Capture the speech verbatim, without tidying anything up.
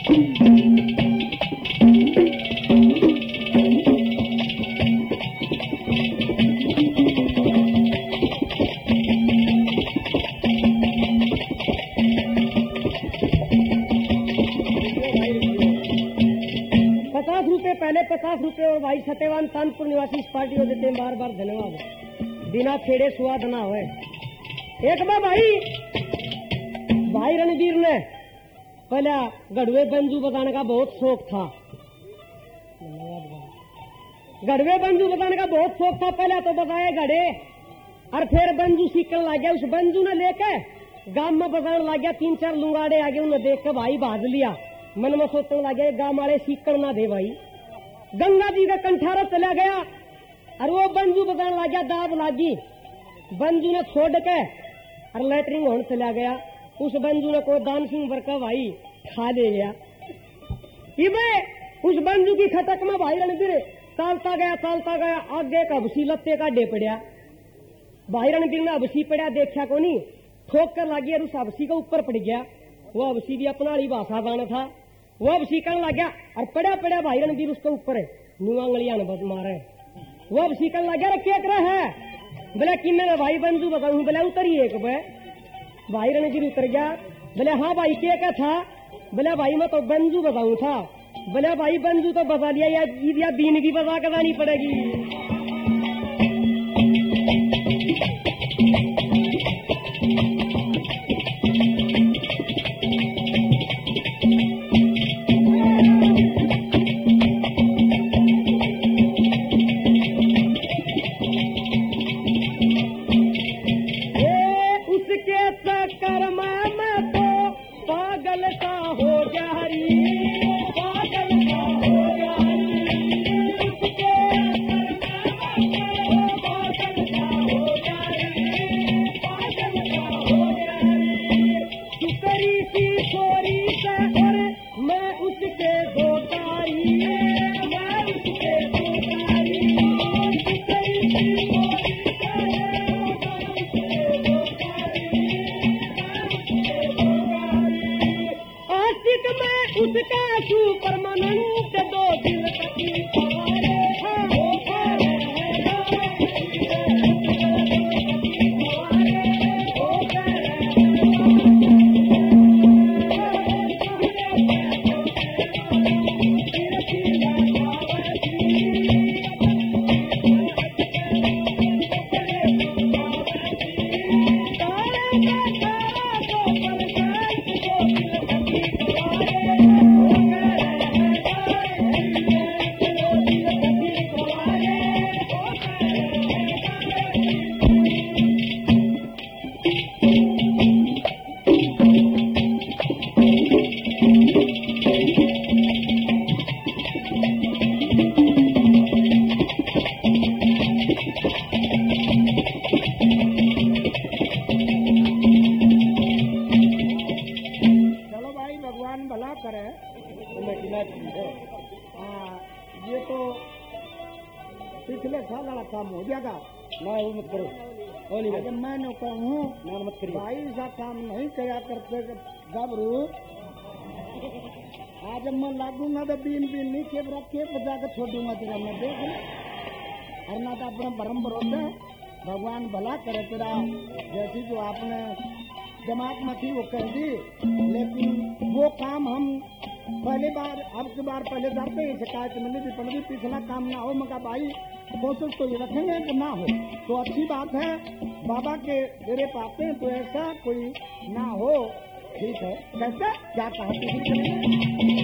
पचास रुपए और भाई सत्यवान कानपुर निवासी इस पार्टी को देते हैं बार बार धन्यवाद। बिना छेड़े स्वाद ना होए। एक बार भाई भाई रणवीर ने पहले गढ़वे बंजू बजाने का बहुत शौक था। गढ़वे बंजू बजाने का बहुत शौक था। पहले तो बजाए गढ़े और फिर बंजू सीखने लग गया। उस बंजू ने लेके गांव में बजाने लग गया। तीन चार लुंगाड़े आगे उन्हें देख कर भाई भाग लिया। मन में सोचने लग गया गांव वाले सीखकर ना दे भाई। गंगा जी का कंठारा चला गया और वो बंजू बजाने लग गया। दाब लागी बंजू ने छोड़ के और लैटरिंग होने चला गया। उस बंजू ने को दान सिंह बरका भाई खा ले गया। उस बंजू की खटक में भाई रणवीर चालता गया चालता गया। आगे का अबसी लत्ते का डे पड़ा। भाई रणवीर ने अबसी पड़ा देखा को नहीं ठोक कर लगी और उस अबसी का ऊपर पड़ गया। वो अबसी भी अपना ही भाषा जाना था। वो अब सीखने लग गया और पड़ा पड़ा भाई रणवीर उसके ऊपर है नुआंगलियां मारे। वो अब सीखने लग गया क्या कर रहा है बोले कि मैं भाई बंजू बताऊं। बोले उतरी एक बे भाई रणवीर उतर गया। बोले हाँ भाई क्या क्या था। बोले भाई मैं तो बंजू बताऊं था। बोले भाई बंजू तो बता लिया या, या बीन भी बता कर जानी पड़ेगी। भाई ऐसा काम नहीं करा करते गबरू। आज मैं लागूंगा तो बीन बीन नहीं केप रखे बजा के छोड़ूंगा तेरा मैं देख और ना तो अपना परम भरोसा भगवान भला करे तेरा। जैसी जो आपने दिमाग में थी वो कर दी लेकिन वो काम हम पहली बार अब की बार पहले जाते ही शिकायत मिली थी पड़ी पिछला काम ना हो। मगर भाई कोशिश तो ये रखेंगे कि ना हो तो अच्छी बात है। बाबा के मेरे पाते हैं तो ऐसा कोई ना हो। ठीक है कैसे क्या कहा